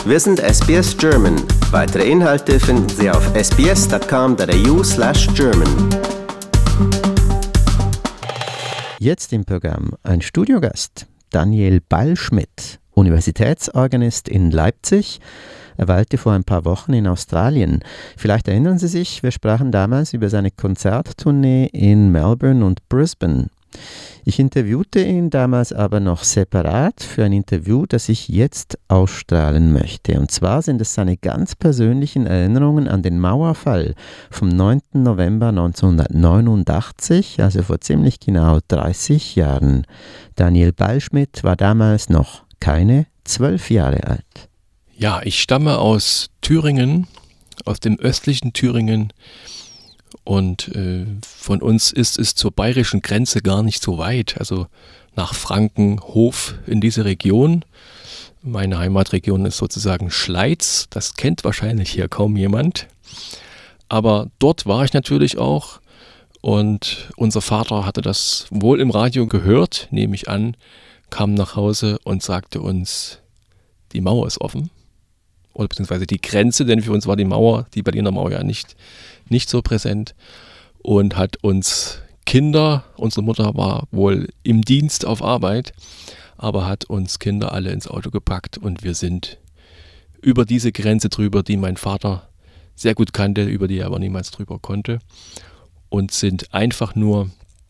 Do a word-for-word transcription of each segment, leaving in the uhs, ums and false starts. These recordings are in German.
Wir sind S B S German. Weitere Inhalte finden Sie auf s b s dot com dot a u slash german. Jetzt im Programm ein Studiogast, Daniel Ballschmidt, Universitätsorganist in Leipzig. Er weilte vor ein paar Wochen in Australien. Vielleicht erinnern Sie sich, wir sprachen damals über seine Konzerttournee in Melbourne und Brisbane. Ich interviewte ihn damals aber noch separat für ein Interview, das ich jetzt ausstrahlen möchte. Und zwar sind es seine ganz persönlichen Erinnerungen an den Mauerfall vom neunten November neunzehnhundertneunundachtzig, also vor ziemlich genau dreißig Jahren. Daniel Ballschmidt war damals noch keine zwölf Jahre alt. Ja, ich stamme aus Thüringen, aus dem östlichen Thüringen. Und äh, von uns ist es zur bayerischen Grenze gar nicht so weit, also nach Franken, Hof in diese Region. Meine Heimatregion ist sozusagen Schleiz, das kennt wahrscheinlich hier kaum jemand. Aber dort war ich natürlich auch und unser Vater hatte das wohl im Radio gehört, nehme ich an, kam nach Hause und sagte uns, die Mauer ist offen. Oder beziehungsweise die Grenze, denn für uns war die Mauer, die Berliner Mauer ja nicht, nicht so präsent und hat uns Kinder, unsere Mutter war wohl im Dienst auf Arbeit, aber hat uns Kinder alle ins Auto gepackt und wir sind über diese Grenze drüber, die mein Vater sehr gut kannte, über die er aber niemals drüber konnte und sind einfach nur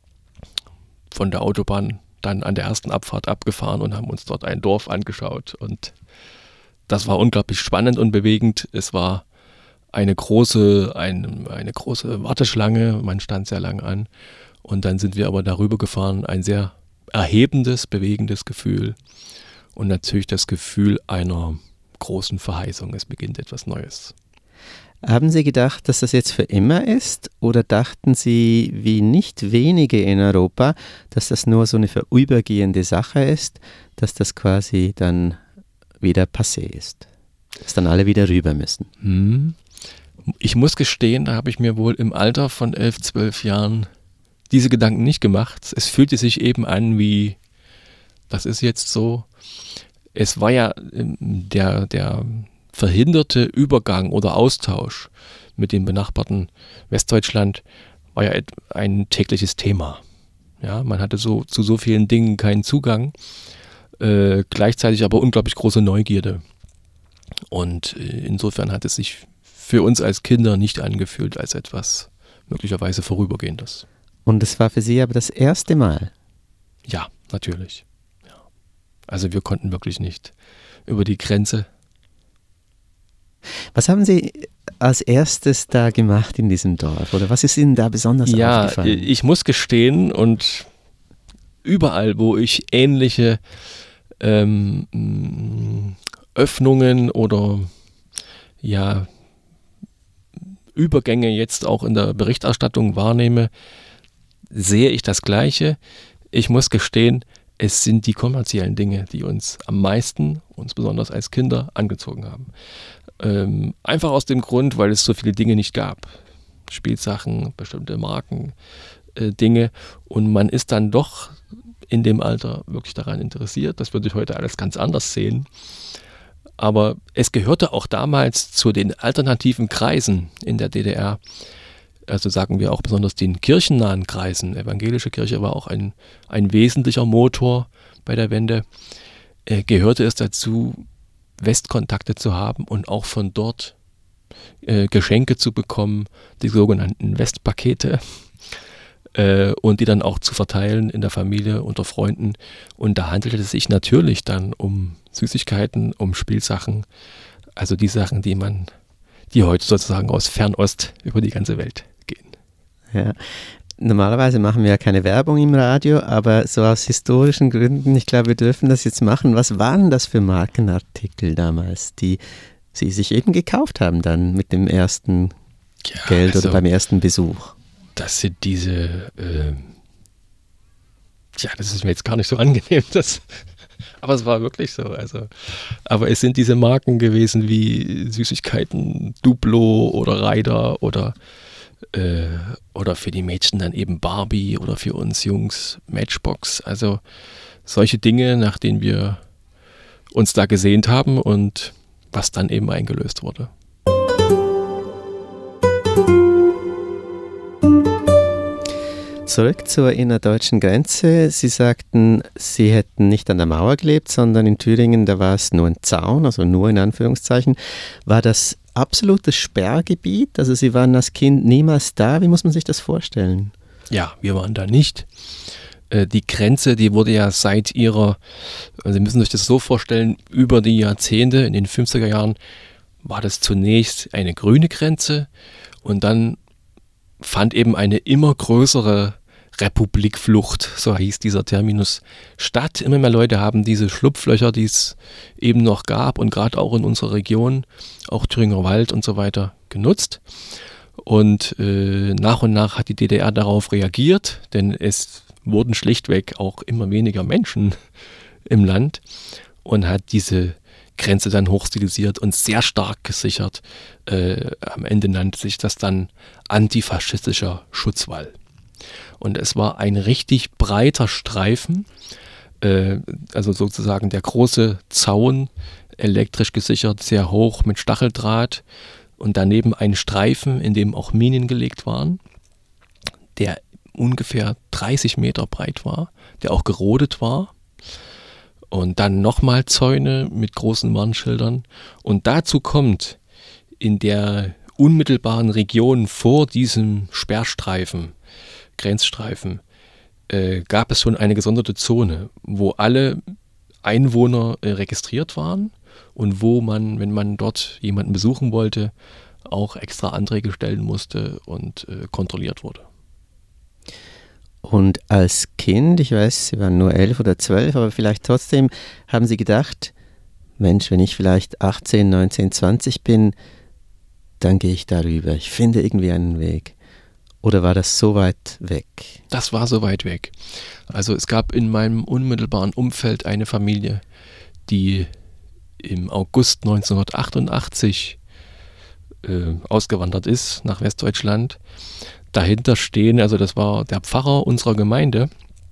von der Autobahn dann an der ersten Abfahrt abgefahren und haben uns dort ein Dorf angeschaut und das war unglaublich spannend und bewegend. Es war eine große, ein, eine große Warteschlange, man stand sehr lang an. Und dann sind wir aber darüber gefahren, ein sehr erhebendes, bewegendes Gefühl. Und natürlich das Gefühl einer großen Verheißung, es beginnt etwas Neues. Haben Sie gedacht, dass das jetzt für immer ist? Oder dachten Sie, wie nicht wenige in Europa, dass das nur so eine vorübergehende Sache ist, dass das quasi dann wieder passé ist, dass dann alle wieder rüber müssen? Hm. Ich muss gestehen, da habe ich mir wohl im Alter von elf, zwölf Jahren diese Gedanken nicht gemacht. Es fühlte sich eben an wie, das ist jetzt so. Es war ja der, der verhinderte Übergang oder Austausch mit dem benachbarten Westdeutschland war ja ein tägliches Thema. Ja, man hatte so zu so vielen Dingen keinen Zugang. Äh, gleichzeitig aber unglaublich große Neugierde. Und äh, insofern hat es sich für uns als Kinder nicht angefühlt als etwas möglicherweise Vorübergehendes. Und es war für Sie aber das erste Mal? Ja, natürlich. Ja. Also wir konnten wirklich nicht über die Grenze. Was haben Sie als erstes da gemacht in diesem Dorf? Oder was ist Ihnen da besonders ja, aufgefallen? Ja, ich muss gestehen und überall, wo ich ähnliche ähm, Öffnungen oder ja, Übergänge jetzt auch in der Berichterstattung wahrnehme, sehe ich das Gleiche. Ich muss gestehen, es sind die kommerziellen Dinge, die uns am meisten, uns besonders als Kinder, angezogen haben. Ähm, einfach aus dem Grund, weil es so viele Dinge nicht gab. Spielsachen, bestimmte Marken, äh, Dinge. Und man ist dann doch in dem Alter wirklich daran interessiert. Das würde ich heute alles ganz anders sehen. Aber es gehörte auch damals zu den alternativen Kreisen in der D D R, also sagen wir auch besonders den kirchennahen Kreisen. Evangelische Kirche war auch ein, ein wesentlicher Motor bei der Wende. Äh, gehörte es dazu, Westkontakte zu haben und auch von dort äh, Geschenke zu bekommen, die sogenannten Westpakete. Und die dann auch zu verteilen in der Familie, unter Freunden. Und da handelte es sich natürlich dann um Süßigkeiten, um Spielsachen, also die Sachen, die man, die heute sozusagen aus Fernost über die ganze Welt gehen. Ja. Normalerweise machen wir ja keine Werbung im Radio, aber so aus historischen Gründen, ich glaube, wir dürfen das jetzt machen. Was waren das für Markenartikel damals, die Sie sich eben gekauft haben dann mit dem ersten ja, Geld also, oder beim ersten Besuch? Das sind diese, äh, ja, das ist mir jetzt gar nicht so angenehm, das, aber es war wirklich so. Also, aber es sind diese Marken gewesen wie Süßigkeiten, Duplo oder Ryder oder, äh, oder für die Mädchen dann eben Barbie oder für uns Jungs Matchbox. Also solche Dinge, nach denen wir uns da gesehnt haben und was dann eben eingelöst wurde. Zurück zur innerdeutschen Grenze. Sie sagten, Sie hätten nicht an der Mauer gelebt, sondern in Thüringen, da war es nur ein Zaun, also nur in Anführungszeichen. War das absolutes Sperrgebiet? Also Sie waren als Kind niemals da? Wie muss man sich das vorstellen? Ja, wir waren da nicht. Die Grenze, die wurde ja seit ihrer, also Sie müssen sich das so vorstellen, über die Jahrzehnte, in den fünfziger Jahren, war das zunächst eine grüne Grenze und dann fand eben eine immer größere Republikflucht, so hieß dieser Terminus, statt. Immer mehr Leute haben diese Schlupflöcher, die es eben noch gab und gerade auch in unserer Region, auch Thüringer Wald und so weiter, genutzt. Und äh, nach und nach hat die D D R darauf reagiert, denn es wurden schlichtweg auch immer weniger Menschen im Land und hat diese Grenze dann hochstilisiert und sehr stark gesichert. Äh, am Ende nannte sich das dann antifaschistischer Schutzwall. Und es war ein richtig breiter Streifen, äh, also sozusagen der große Zaun, elektrisch gesichert, sehr hoch mit Stacheldraht und daneben ein Streifen, in dem auch Minen gelegt waren, der ungefähr dreißig Meter breit war, der auch gerodet war. Und dann nochmal Zäune mit großen Warnschildern. Und dazu kommt, in der unmittelbaren Region vor diesem Sperrstreifen, Grenzstreifen, äh, gab es schon eine gesonderte Zone, wo alle Einwohner äh, registriert waren und wo man, wenn man dort jemanden besuchen wollte, auch extra Anträge stellen musste und äh, kontrolliert wurde. Und als Kind, ich weiß, Sie waren nur elf oder zwölf, aber vielleicht trotzdem haben Sie gedacht, Mensch, wenn ich vielleicht achtzehn, neunzehn, zwanzig bin, dann gehe ich darüber. Ich finde irgendwie einen Weg. Oder war das so weit weg? Das war so weit weg. Also es gab in meinem unmittelbaren Umfeld eine Familie, die im August neunzehnhundertachtundachtzig äh, ausgewandert ist nach Westdeutschland. Dahinter stehen, also das war der Pfarrer unserer Gemeinde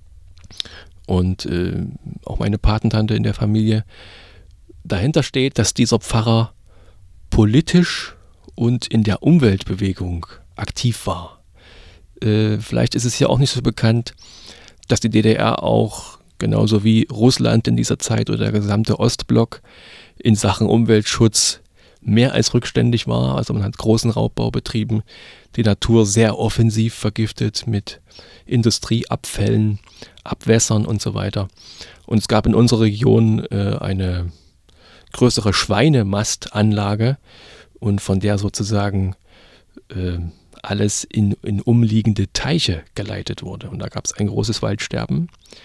und äh, auch meine Patentante in der Familie. Dahinter steht, dass dieser Pfarrer politisch und in der Umweltbewegung aktiv war. Äh, vielleicht ist es ja auch nicht so bekannt, dass die D D R auch genauso wie Russland in dieser Zeit oder der gesamte Ostblock in Sachen Umweltschutz mehr als rückständig war. Also man hat großen Raubbau betrieben, die Natur sehr offensiv vergiftet mit Industrieabfällen, Abwässern und so weiter. Und es gab in unserer Region äh, eine größere Schweinemastanlage und von der sozusagen äh, alles in, in umliegende Teiche geleitet wurde. Und da gab es ein großes Waldsterben.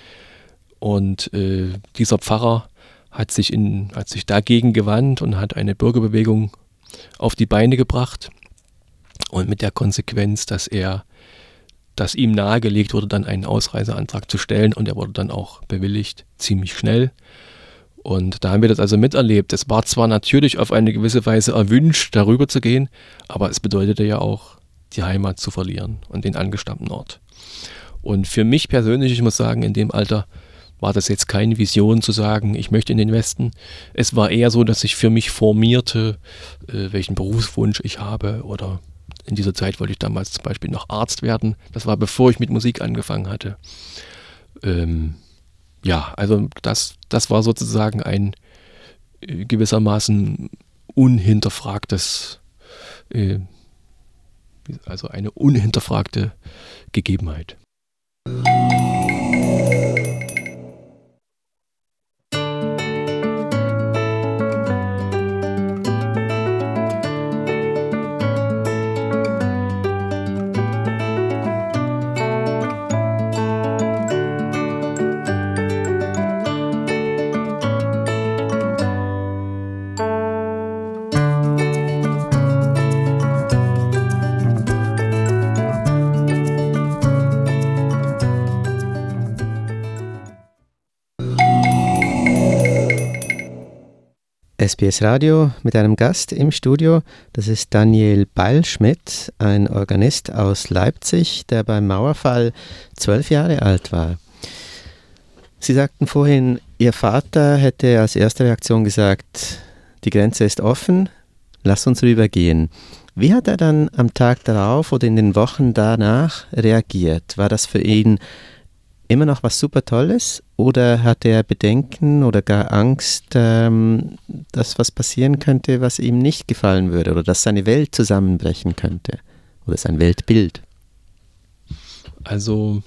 Und äh, dieser Pfarrer hat sich, in, hat sich dagegen gewandt und hat eine Bürgerbewegung auf die Beine gebracht. Und mit der Konsequenz, dass er, dass ihm nahegelegt wurde, dann einen Ausreiseantrag zu stellen. Und er wurde dann auch bewilligt, ziemlich schnell. Und da haben wir das also miterlebt. Es war zwar natürlich auf eine gewisse Weise erwünscht, darüber zu gehen, aber es bedeutete ja auch, die Heimat zu verlieren und den angestammten Ort. Und für mich persönlich, ich muss sagen, in dem Alter war das jetzt keine Vision zu sagen, ich möchte in den Westen. Es war eher so, dass ich für mich formierte, äh, welchen Berufswunsch ich habe. Oder in dieser Zeit wollte ich damals zum Beispiel noch Arzt werden. Das war bevor ich mit Musik angefangen hatte. Ähm, ja, also das, das war sozusagen ein äh, gewissermaßen unhinterfragtes, äh, also eine unhinterfragte Gegebenheit. S B S Radio mit einem Gast im Studio. Das ist Daniel Beilschmidt, ein Organist aus Leipzig, der beim Mauerfall zwölf Jahre alt war. Sie sagten vorhin, Ihr Vater hätte als erste Reaktion gesagt, die Grenze ist offen, lass uns rübergehen. Wie hat er dann am Tag darauf oder in den Wochen danach reagiert? War das für ihn immer noch was super Tolles oder hatte er Bedenken oder gar Angst, ähm, dass was passieren könnte, was ihm nicht gefallen würde oder dass seine Welt zusammenbrechen könnte oder sein Weltbild? Also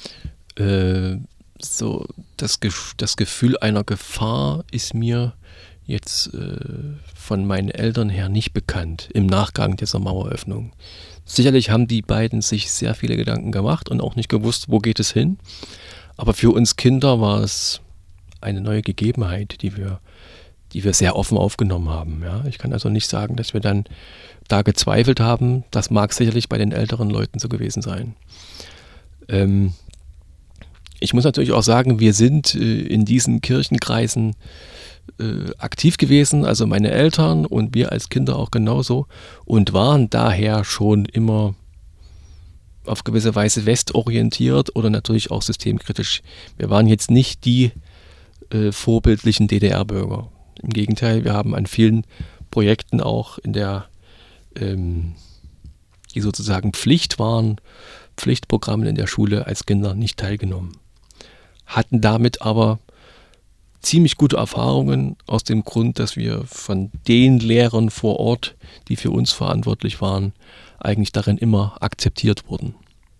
äh, so das, Ge- das Gefühl einer Gefahr ist mir jetzt äh, von meinen Eltern her nicht bekannt im Nachgang dieser Maueröffnung. Sicherlich haben die beiden sich sehr viele Gedanken gemacht und auch nicht gewusst, wo geht es hin. Aber für uns Kinder war es eine neue Gegebenheit, die wir, die wir sehr offen aufgenommen haben. Ja, ich kann also nicht sagen, dass wir dann da gezweifelt haben. Das mag sicherlich bei den älteren Leuten so gewesen sein. Ähm, ich muss natürlich auch sagen, wir sind äh, in diesen Kirchenkreisen äh, aktiv gewesen, also meine Eltern und wir als Kinder auch genauso und waren daher schon immer auf gewisse Weise westorientiert oder natürlich auch systemkritisch. Wir waren jetzt nicht die äh, vorbildlichen D D R-Bürger. Im Gegenteil, wir haben an vielen Projekten auch in der, ähm, die sozusagen Pflicht waren, Pflichtprogrammen in der Schule als Kinder nicht teilgenommen. Hatten damit aber ziemlich gute Erfahrungen aus dem Grund, dass wir von den Lehrern vor Ort, die für uns verantwortlich waren, eigentlich darin immer akzeptiert wurden.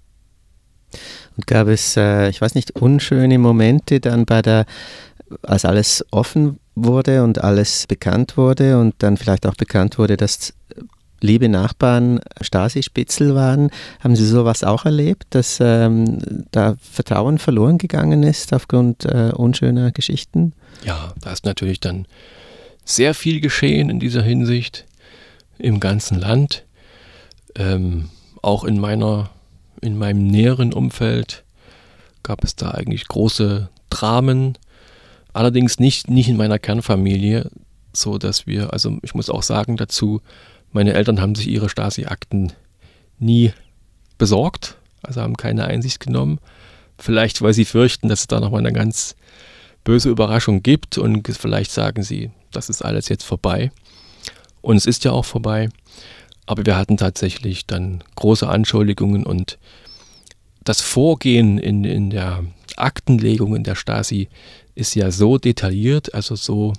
Und gab es, äh, ich weiß nicht, unschöne Momente dann bei der, als alles offen wurde und alles bekannt wurde und dann vielleicht auch bekannt wurde, dass liebe Nachbarn Stasi-Spitzel waren. Haben Sie sowas auch erlebt, dass ähm, da Vertrauen verloren gegangen ist aufgrund äh, unschöner Geschichten? Ja, da ist natürlich dann sehr viel geschehen in dieser Hinsicht im ganzen Land. Ähm, auch in meiner, in meinem näheren Umfeld gab es da eigentlich große Dramen. Allerdings nicht, nicht in meiner Kernfamilie, so dass wir, also ich muss auch sagen dazu, meine Eltern haben sich ihre Stasi-Akten nie besorgt, also haben keine Einsicht genommen. Vielleicht, weil sie fürchten, dass es da nochmal eine ganz böse Überraschung gibt und vielleicht sagen sie, das ist alles jetzt vorbei. Und es ist ja auch vorbei. Aber wir hatten tatsächlich dann große Anschuldigungen und das Vorgehen in, in der Aktenlegung in der Stasi ist ja so detailliert, also so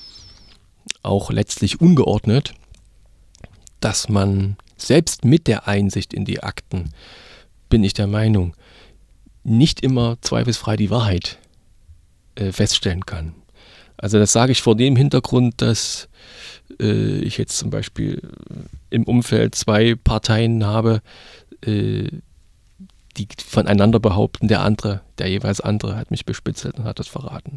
auch letztlich ungeordnet, dass man selbst mit der Einsicht in die Akten, bin ich der Meinung, nicht immer zweifelsfrei die Wahrheit äh, feststellen kann. Also das sage ich vor dem Hintergrund, dass äh, ich jetzt zum Beispiel im Umfeld zwei Parteien habe, äh, die voneinander behaupten, der andere, der jeweils andere hat mich bespitzelt und hat das verraten.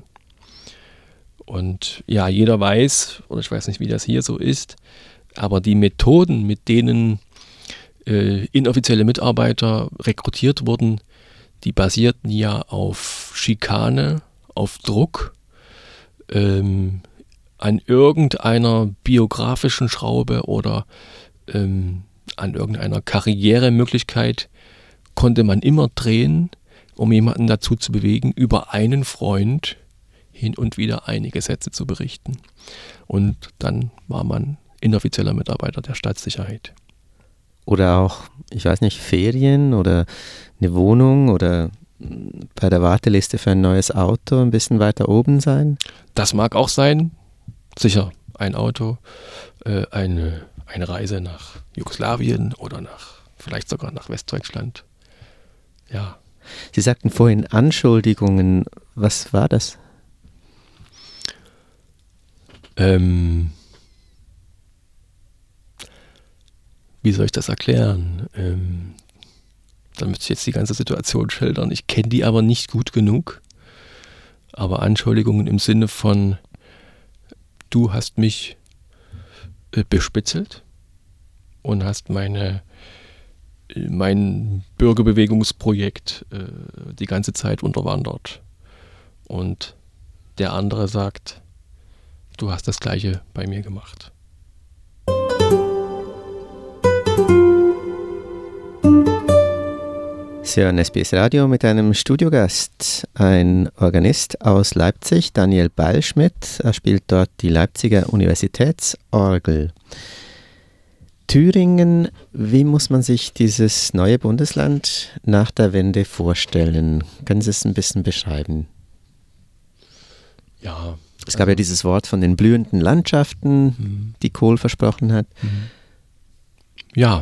Und ja, jeder weiß, oder ich weiß nicht, wie das hier so ist, aber die Methoden, mit denen äh, inoffizielle Mitarbeiter rekrutiert wurden, die basierten ja auf Schikane, auf Druck, ähm, an irgendeiner biografischen Schraube oder ähm, an irgendeiner Karrieremöglichkeit konnte man immer drehen, um jemanden dazu zu bewegen, über einen Freund hin und wieder einige Sätze zu berichten. Und dann war man inoffizieller Mitarbeiter der Staatssicherheit. Oder auch, ich weiß nicht, Ferien oder eine Wohnung oder bei der Warteliste für ein neues Auto ein bisschen weiter oben sein? Das mag auch sein, sicher, ein Auto, äh, eine, eine Reise nach Jugoslawien oder nach, vielleicht sogar nach Westdeutschland. Ja. Sie sagten vorhin Anschuldigungen, was war das? Ähm, wie soll ich das erklären? Ähm, da müsste ich jetzt die ganze Situation schildern. Ich kenne die aber nicht gut genug. Aber Anschuldigungen im Sinne von, du hast mich äh, bespitzelt und hast meine, mein Bürgerbewegungsprojekt äh, die ganze Zeit unterwandert. Und der andere sagt, du hast das Gleiche bei mir gemacht. Sie hören S B S Radio mit einem Studiogast, ein Organist aus Leipzig, Daniel Beilschmidt. Er spielt dort die Leipziger Universitätsorgel. Thüringen, wie muss man sich dieses neue Bundesland nach der Wende vorstellen? Können Sie es ein bisschen beschreiben? Ja. Es gab also ja dieses Wort von den blühenden Landschaften, mhm. die Kohl versprochen hat. Ja,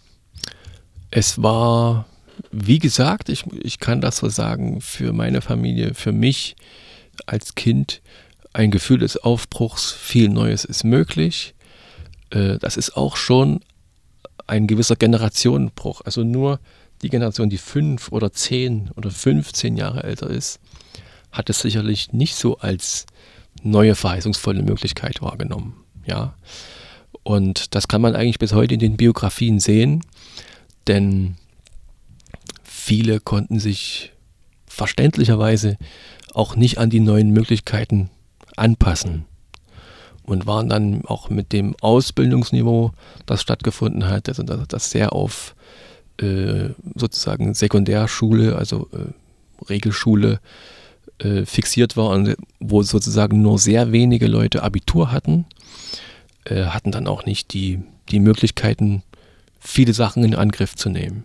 es war, wie gesagt, ich, ich kann das so sagen, für meine Familie, für mich als Kind ein Gefühl des Aufbruchs, viel Neues ist möglich. Das ist auch schon ein gewisser Generationenbruch. Also nur die Generation, die fünf oder zehn oder fünfzehn Jahre älter ist, hat es sicherlich nicht so als neue, verheißungsvolle Möglichkeit wahrgenommen. Ja? Und das kann man eigentlich bis heute in den Biografien sehen, denn viele konnten sich verständlicherweise auch nicht an die neuen Möglichkeiten anpassen. Und waren dann auch mit dem Ausbildungsniveau, das stattgefunden hat, also das sehr auf äh, sozusagen Sekundärschule, also äh, Regelschule äh, fixiert war und wo sozusagen nur sehr wenige Leute Abitur hatten, äh, hatten dann auch nicht die, die Möglichkeiten, viele Sachen in Angriff zu nehmen.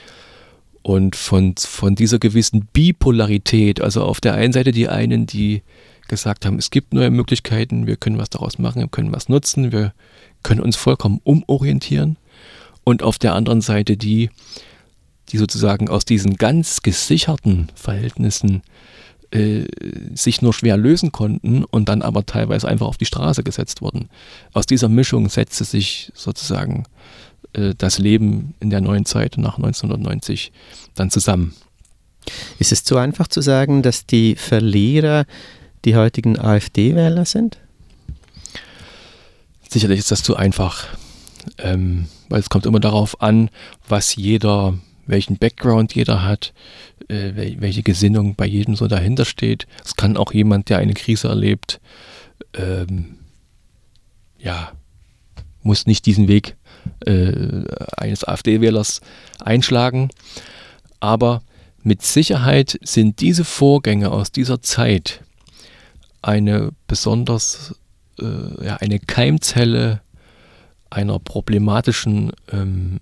Und von, von dieser gewissen Bipolarität, also auf der einen Seite die einen, die gesagt haben, es gibt neue Möglichkeiten, wir können was daraus machen, wir können was nutzen, wir können uns vollkommen umorientieren. Und auf der anderen Seite die, die sozusagen aus diesen ganz gesicherten Verhältnissen äh, sich nur schwer lösen konnten und dann aber teilweise einfach auf die Straße gesetzt wurden. Aus dieser Mischung setzte sich sozusagen äh, das Leben in der neuen Zeit nach neunzehnhundertneunzig dann zusammen. Ist es zu einfach zu sagen, dass die Verlierer die heutigen AfD-Wähler sind? Sicherlich ist das zu einfach, ähm, weil es kommt immer darauf an, was jeder, welchen Background jeder hat, äh, welche Gesinnung bei jedem so dahinter steht. Es kann auch jemand, der eine Krise erlebt, ähm, ja, muss nicht diesen Weg äh, eines AfD-Wählers einschlagen, aber mit Sicherheit sind diese Vorgänge aus dieser Zeit eine besonders, äh, ja, eine Keimzelle einer problematischen ähm,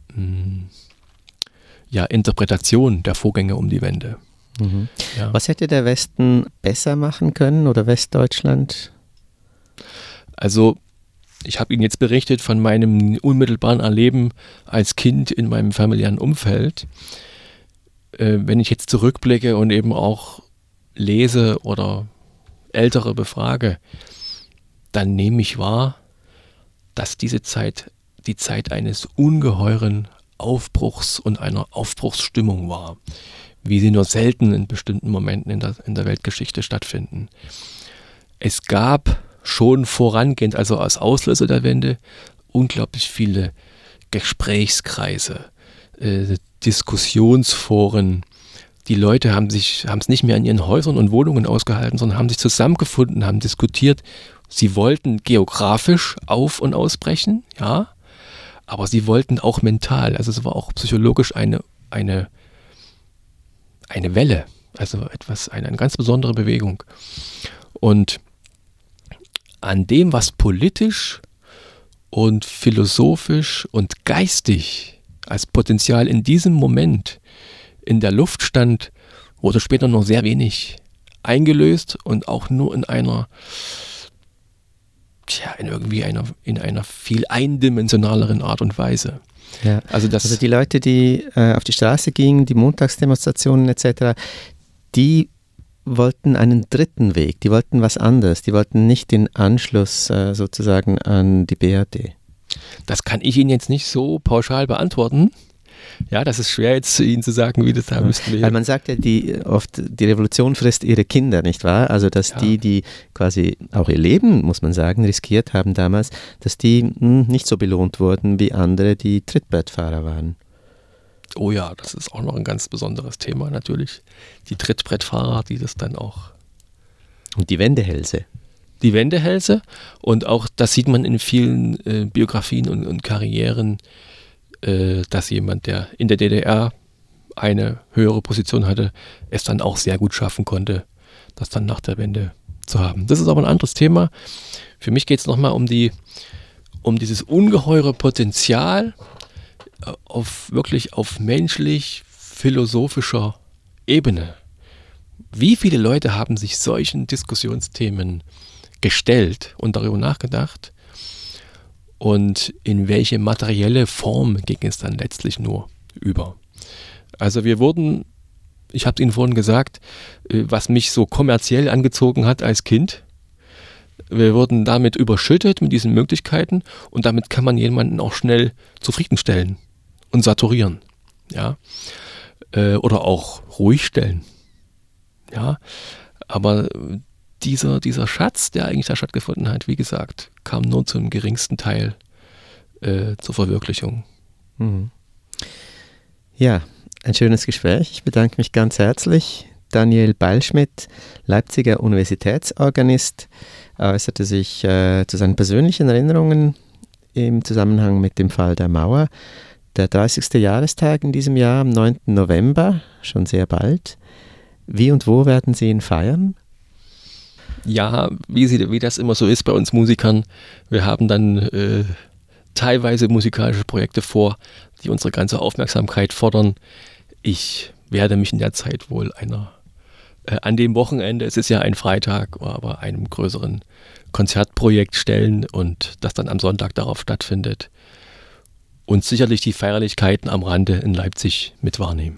ja, Interpretation der Vorgänge um die Wende. Mhm. Ja. Was hätte der Westen besser machen können oder Westdeutschland? Also ich habe Ihnen jetzt berichtet von meinem unmittelbaren Erleben als Kind in meinem familiären Umfeld. Äh, wenn ich jetzt zurückblicke und eben auch lese oder Ältere befrage, dann nehme ich wahr, dass diese Zeit die Zeit eines ungeheuren Aufbruchs und einer Aufbruchsstimmung war, wie sie nur selten in bestimmten Momenten in der, in der Weltgeschichte stattfinden. Es gab schon vorangehend, also als Auslöser der Wende, unglaublich viele Gesprächskreise, äh, Diskussionsforen. Die Leute haben sich, haben es nicht mehr in ihren Häusern und Wohnungen ausgehalten, sondern haben sich zusammengefunden, haben diskutiert. Sie wollten geografisch auf- und ausbrechen, ja, aber sie wollten auch mental, also es war auch psychologisch eine, eine, eine Welle, also etwas, eine, eine ganz besondere Bewegung. Und an dem, was politisch und philosophisch und geistig als Potenzial in diesem Moment in der Luft stand, wurde später nur sehr wenig eingelöst und auch nur in einer, tja, in irgendwie einer, in einer viel eindimensionaleren Art und Weise. Ja. Also, das also die Leute, die äh, auf die Straße gingen, die Montagsdemonstrationen et cetera, die wollten einen dritten Weg, die wollten was anderes, die wollten nicht den Anschluss äh, sozusagen an die B R D. Das kann ich Ihnen jetzt nicht so pauschal beantworten. Ja, das ist schwer jetzt Ihnen zu sagen, wie das da müssten wir. Weil man sagt ja, die, oft, die Revolution frisst ihre Kinder, nicht wahr? Also, dass ja. die, die quasi auch ihr Leben, muss man sagen, riskiert haben damals, dass die mh, nicht so belohnt wurden wie andere, die Trittbrettfahrer waren. Oh ja, das ist auch noch ein ganz besonderes Thema natürlich. Die Trittbrettfahrer, die das dann auch... Und die Wendehälse. Die Wendehälse und auch, das sieht man in vielen äh, Biografien und, und Karrieren, äh, dass jemand, der in der D D R eine höhere Position hatte, es dann auch sehr gut schaffen konnte, das dann nach der Wende zu haben. Das ist aber ein anderes Thema. Für mich geht es nochmal um die, um dieses ungeheure Potenzial auf wirklich auf menschlich-philosophischer Ebene. Wie viele Leute haben sich solchen Diskussionsthemen gestellt und darüber nachgedacht? Und in welche materielle Form ging es dann letztlich nur über? Also wir wurden, ich habe es Ihnen vorhin gesagt, was mich so kommerziell angezogen hat als Kind. Wir wurden damit überschüttet mit diesen Möglichkeiten und damit kann man jemanden auch schnell zufriedenstellen und saturieren. Ja? Oder auch ruhig stellen. Ja? Aber dieser, dieser Schatz, der eigentlich da stattgefunden hat, wie gesagt, kam nur zum geringsten Teil äh, zur Verwirklichung. Mhm. Ja, ein schönes Gespräch. Ich bedanke mich ganz herzlich. Daniel Ballschmidt, Leipziger Universitätsorganist, äußerte sich äh, zu seinen persönlichen Erinnerungen im Zusammenhang mit dem Fall der Mauer. Der dreißigste Jahrestag in diesem Jahr, am neunten November, schon sehr bald. Wie und wo werden Sie ihn feiern? Ja, wie, sie, wie das immer so ist bei uns Musikern, wir haben dann äh, teilweise musikalische Projekte vor, die unsere ganze Aufmerksamkeit fordern. Ich werde mich in der Zeit wohl einer, äh, an dem Wochenende, es ist ja ein Freitag, aber einem größeren Konzertprojekt stellen und das dann am Sonntag darauf stattfindet. Und sicherlich die Feierlichkeiten am Rande in Leipzig mit wahrnehmen.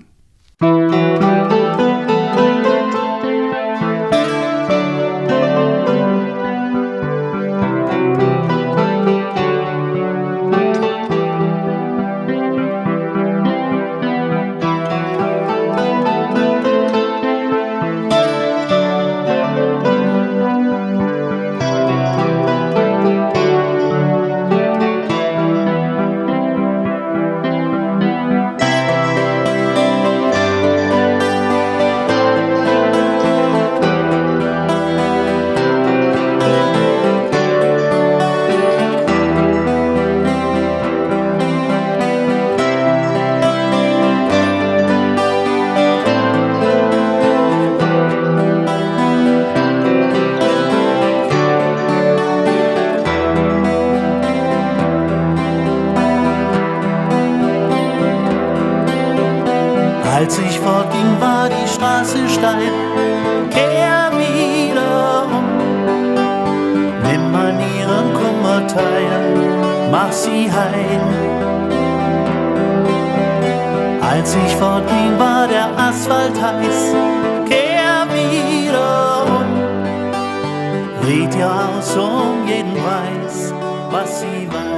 Als ich fortging, war die Straße steil. Kehr wieder um, nimm an ihrem Kummer teil, mach sie heil. Als ich fortging, war der Asphalt heiß. Kehr wieder um, red ihr aus um jeden Preis, was sie weiß.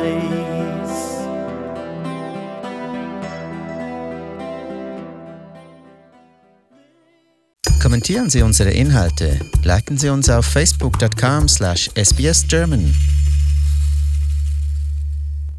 Kommentieren Sie unsere Inhalte, liken Sie uns auf facebook dot com slash S B S German